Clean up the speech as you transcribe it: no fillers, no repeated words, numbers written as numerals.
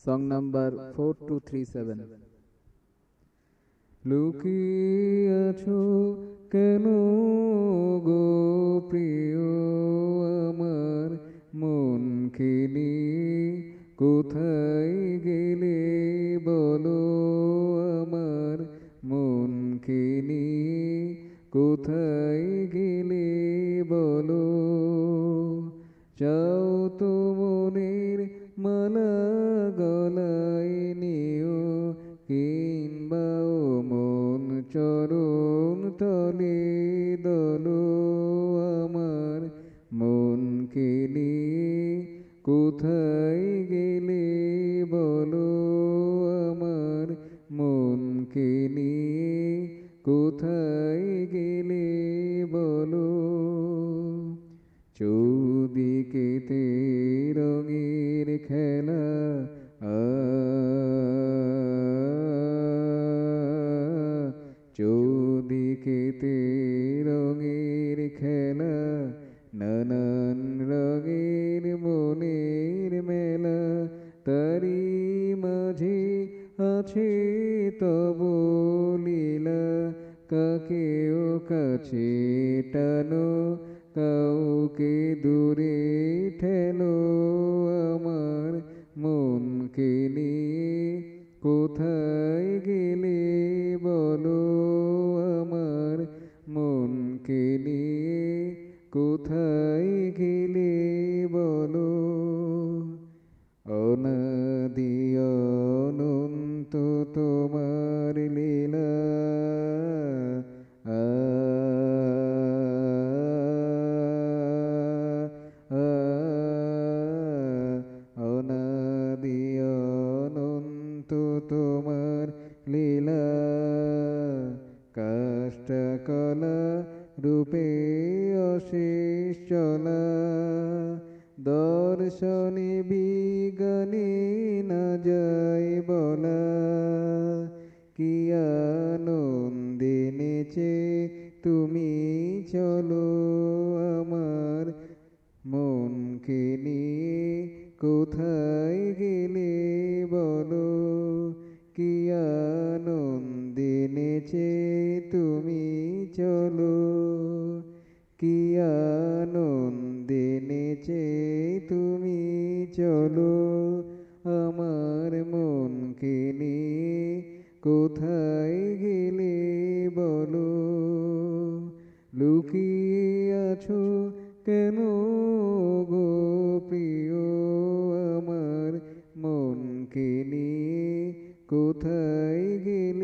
Song number 4237. লুকিয়াছো কেন গো প্রিয় আমার মনকে নিয়ে কোথায় গেলে বলো আমার মনকে নিয়ে কোথায় গেলে বলো চাও তো মনের মালা গলায় নিও কিংবা মন চরণ তলে দলো আমার মনকে নিয়ে কোথায় গেলে বলো আমার মনকে নিয়ে কোথায় গেলে বলো চৌদিকেতে রঙের খেলা চৌদিকেতে রঙের খেলা নানান রঙের মনের মেলা তারি মাঝে আছে তব লীলা কাকেও কাছে টানো কাউকে দূরে ঠেলো আমার মনকে নিয়ে কোথায় গেলে বলো আমার মনকে নিয়ে কোথায় গেলে বলো অনাদি অনন্ত তোমার লীলা অনাদি অনন্ত তোমার লীলা কাষ্ঠকলা রূপে অশেষ চলা দর্শনে বিজ্ঞানে না যায় বলা কি আনন্দে নেচে তুমি চলো আমার মনকে নিয়ে কোথায় গেলে বলো কি আনন্দে নেচে তুমি চলো কি আনন্দে নেচে তুমি চলো আমার মনকে নিয়ে কোথায় গেলে বলো লুকিয়ে আছো কেন গো প্রিয় আমার মনকে নিয়ে কোথায় গেলে